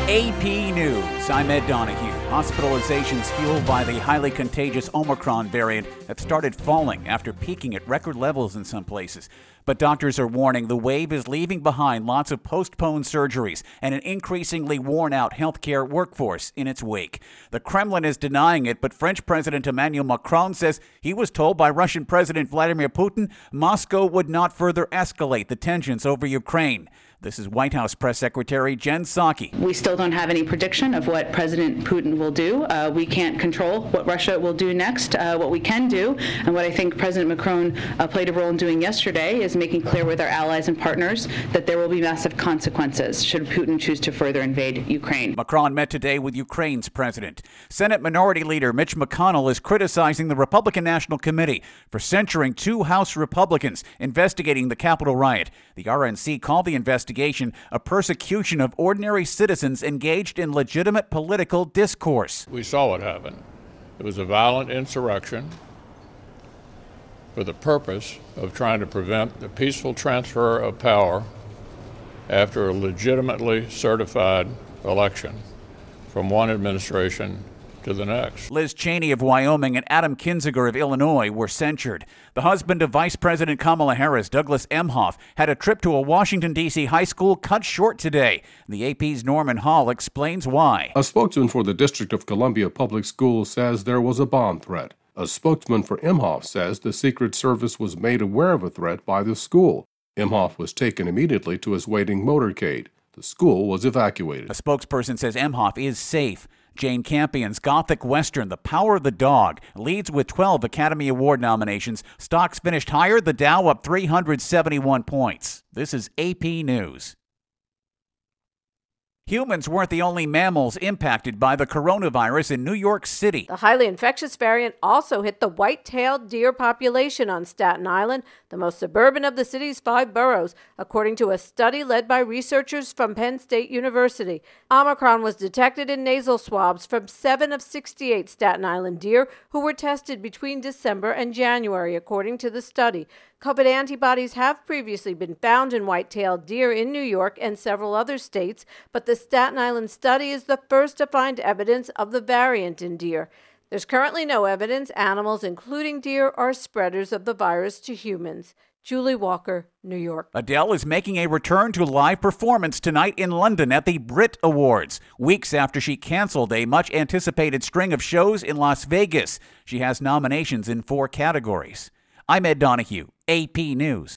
AP News, I'm Ed Donahue. Hospitalizations fueled by the highly contagious Omicron variant have started falling after peaking at record levels in some places. But doctors are warning the wave is leaving behind lots of postponed surgeries and an increasingly worn-out healthcare workforce in its wake. The Kremlin is denying it, but French President Emmanuel Macron says he was told by Russian President Vladimir Putin Moscow would not further escalate the tensions over Ukraine. This is White House Press Secretary Jen Psaki. We still don't have any prediction of what President Putin will do. We can't control what Russia will do next. What we can do, and what I think President Macron played a role in doing yesterday, is making clear with our allies and partners that there will be massive consequences should Putin choose to further invade Ukraine. Macron met today with Ukraine's president. Senate Minority Leader Mitch McConnell is criticizing the Republican National Committee for censuring two House Republicans investigating the Capitol riot. The RNC called the investigation a persecution of ordinary citizens engaged in legitimate political discourse. We saw what happened. It was a violent insurrection for the purpose of trying to prevent the peaceful transfer of power after a legitimately certified election from one administration to the next. Liz Cheney of Wyoming and Adam Kinzinger of Illinois were censured. The husband of Vice President Kamala Harris, Douglas Emhoff, had a trip to a Washington, D.C. high school cut short today. The AP's Norman Hall explains why. A spokesman for the District of Columbia Public Schools says there was a bomb threat. A spokesman for Emhoff says the Secret Service was made aware of a threat by the school. Emhoff was taken immediately to his waiting motorcade. The school was evacuated. A spokesperson says Emhoff is safe. Jane Campion's Gothic Western, The Power of the Dog, leads with 12 Academy Award nominations. Stocks finished higher, the Dow up 371 points. This is AP News. Humans weren't the only mammals impacted by the coronavirus in New York City. The highly infectious variant also hit the white-tailed deer population on Staten Island, the most suburban of the city's 5 boroughs, according to a study led by researchers from Penn State University. Omicron was detected in nasal swabs from 7 of 68 Staten Island deer who were tested between December and January, according to the study. COVID antibodies have previously been found in white-tailed deer in New York and several other states, but the Staten Island study is the first to find evidence of the variant in deer. There's currently no evidence animals, including deer, are spreaders of the virus to humans. Julie Walker, New York. Adele is making a return to live performance tonight in London at the Brit Awards, weeks after she canceled a much-anticipated string of shows in Las Vegas. She has nominations in 4 categories. I'm Ed Donahue, AP News.